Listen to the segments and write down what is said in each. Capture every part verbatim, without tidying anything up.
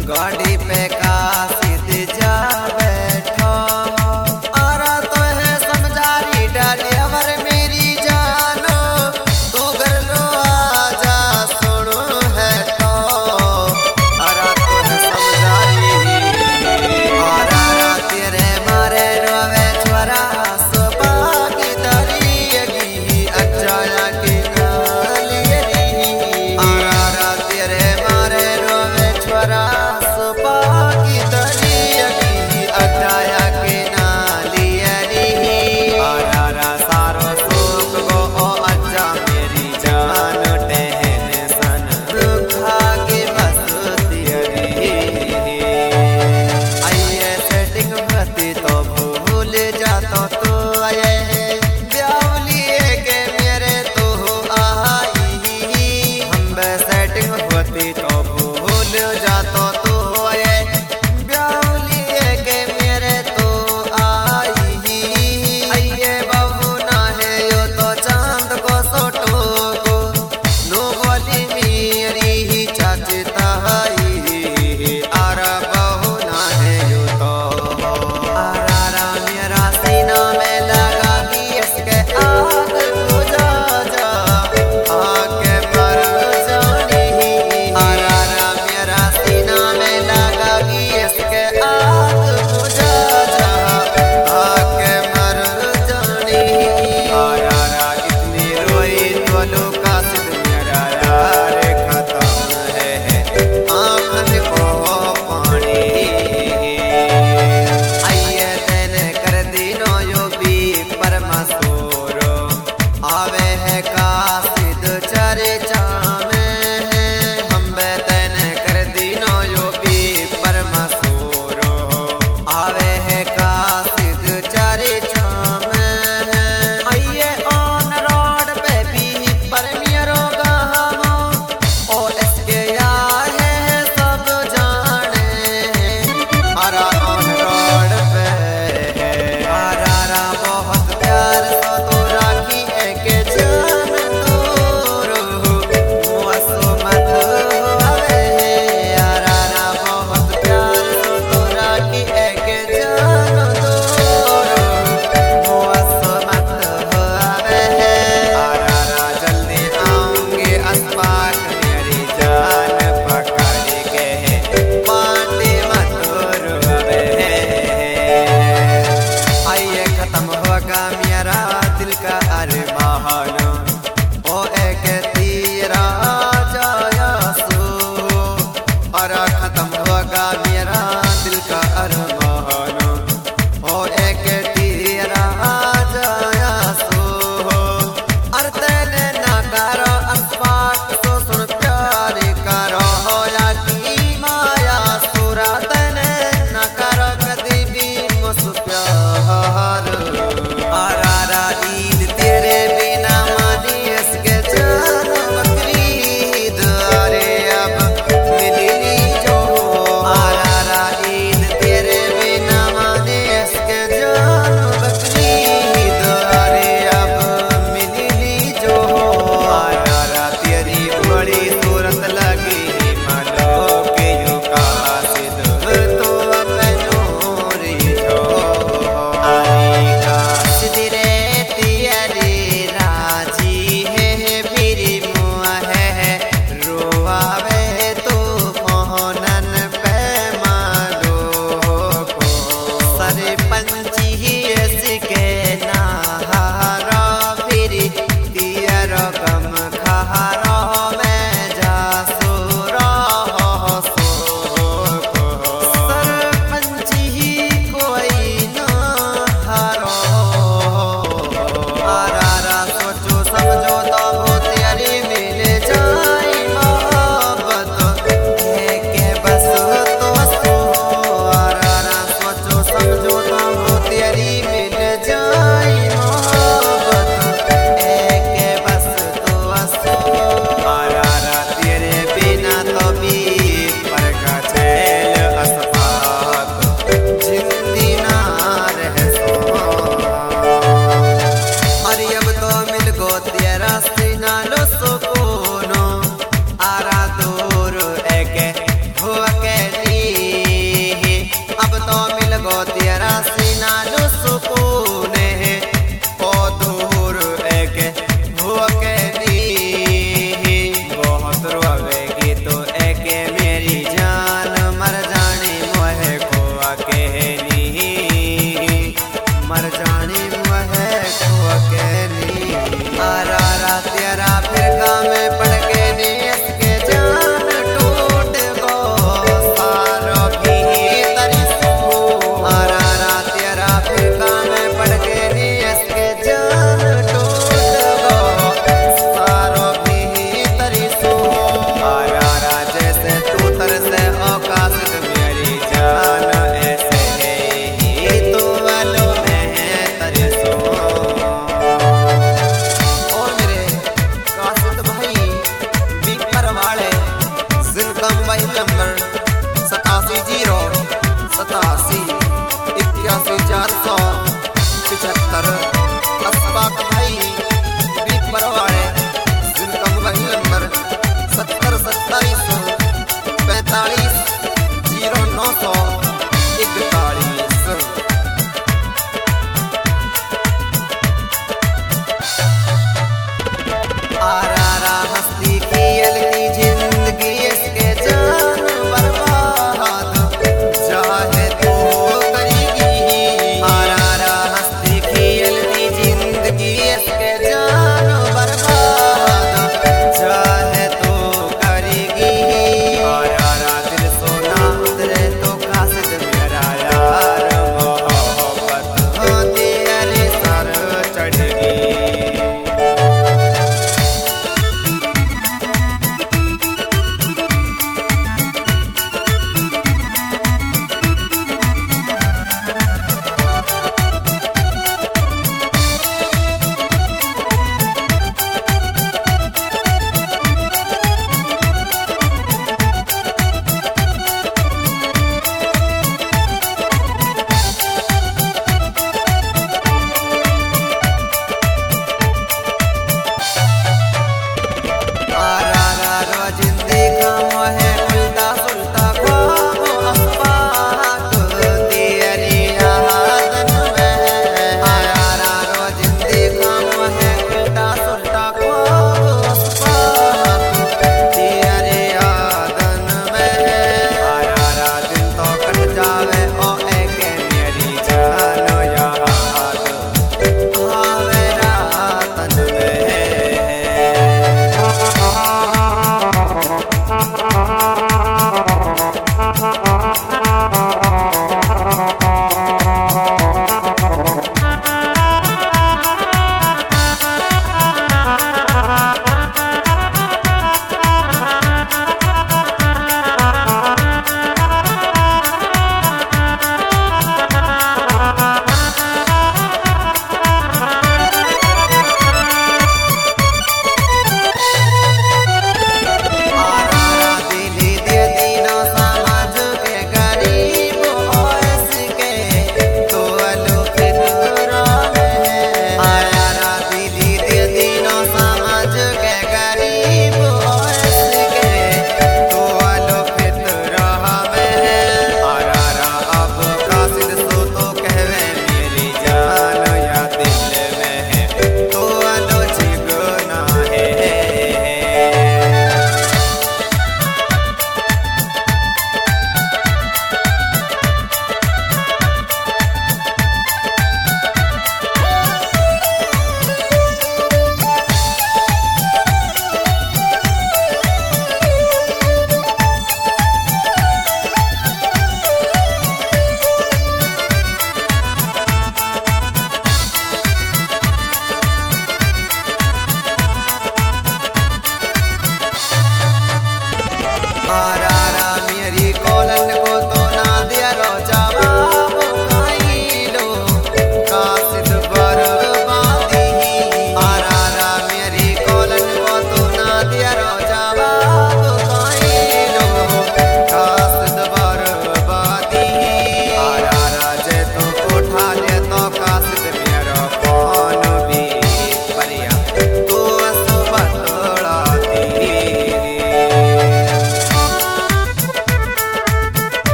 गाड़ी पे का सीधे जा बैठो आरा तो है समझारी डालियावर मेरी जानो तू घर लो आजा सुनो है तो आरा तो है समझारी आरा रा तेरे मारे रोवे छोरा सोपा की दरियगी अचाया की नालियरी आरा रा तेरे मारे रोवे छोरा तो भूल जातो तो आए ब्यावलिए के मेरे तो आई आइए बाबू ना है यो तो चांद को सोटो को नो बोली मेरी ही चाचता आई आरा बाबू ना है यो तो आरा रा मेरा सीना में लगा कि इसके आग बुझा जा आके मर आवे है कासिद चर्चा में है हम बेतन कर दिनो यो भी परमसूरो आवे है कासिद चर्चा में है आइए ऑन रोड पे भी परमियरो गामो ओ इसके यार है सब जाने आरा ऑन रोड पे है आरा रा बहुत प्यार तो तो राखी मेरा दिल का अरमान ओ एक तीरा जाया सो और खत्म होगा मेरा दिल का अरमान ओ एक तीरा जाया सो और तेने ना करो अनपाक तो सुन प्यार करो या की माया सुरा तेने ना करो कभी भी मुझ प्यार आरा रा ईद तेरे बिना मानी इसके जान बकरीद अरे अब मिली जो आरा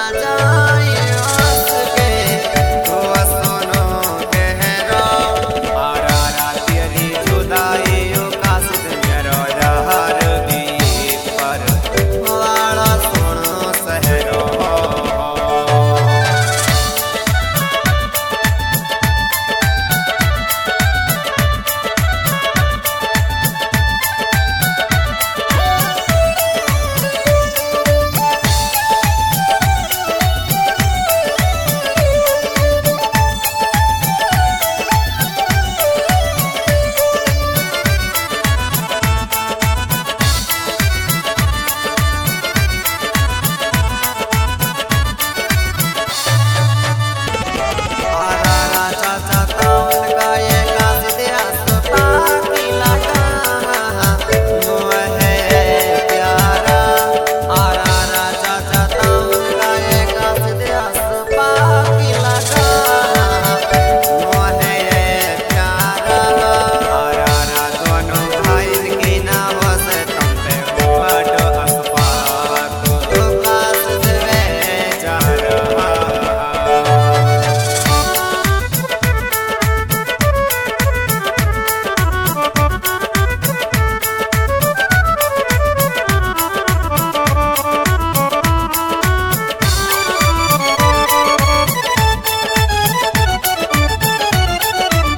जा